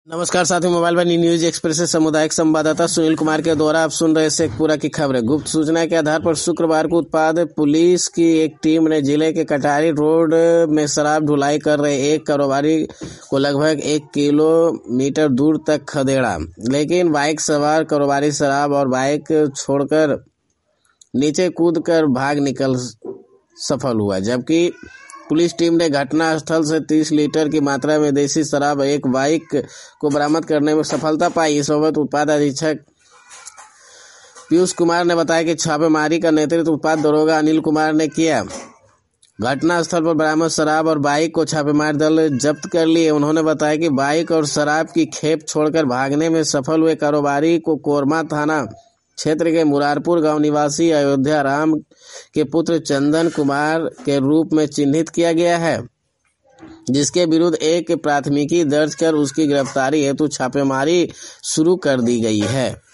नमस्कार साथियों, मोबाइल पर न्यूज एक्सप्रेस से सामुदायिक संवाददाता सुनील कुमार के द्वारा आप सुन रहे शेखपुरा की खबरें। गुप्त सूचना के आधार पर शुक्रवार को उत्पाद पुलिस की एक टीम ने जिले के कटारी रोड में शराब ढुलाई कर रहे एक कारोबारी को लगभग 1 किलोमीटर दूर तक खदेड़ा, लेकिन बाइक सवार कारोबारी शराब और बाइक छोड़कर नीचे कूदकर भाग निकल सफल हुआ, जबकि पुलिस टीम ने घटनास्थल से 30 लीटर की मात्रा में देसी शराब एक बाइक को बरामद करने में सफलता पाई। इस बाबत उत्पाद अधीक्षक पीयूष कुमार ने बताया कि छापेमारी का नेतृत्व उत्पाद दरोगा अनिल कुमार ने किया। घटनास्थल पर बरामद शराब और बाइक को छापेमारी दल जब्त कर लिए। उन्होंने बताया कि बाइक और शराब की खेप छोड़कर भागने में सफल हुए कारोबारी को कोरमा थाना क्षेत्र के मुरारपुर गांव निवासी अयोध्या राम के पुत्र चंदन कुमार के रूप में चिन्हित किया गया है, जिसके विरुद्ध एक प्राथमिकी दर्ज कर उसकी गिरफ्तारी हेतु छापेमारी शुरू कर दी गई है।